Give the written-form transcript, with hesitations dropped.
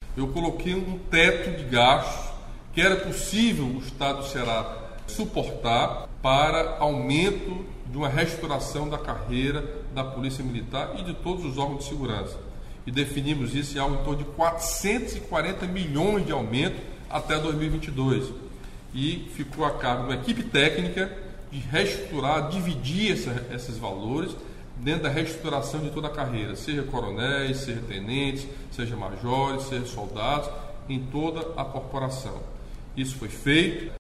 eu coloquei um teto de gastos que era possível o Estado do Ceará suportar para aumento de uma restauração da carreira da Polícia Militar e de todos os órgãos de segurança. E definimos isso em algo em torno de 440 milhões de aumento até 2022. E ficou a cargo de uma equipe técnica de reestruturar, dividir esses valores dentro da reestruturação de toda a carreira, seja coronéis, seja tenentes, seja majores, seja soldados, em toda a corporação. Isso foi feito.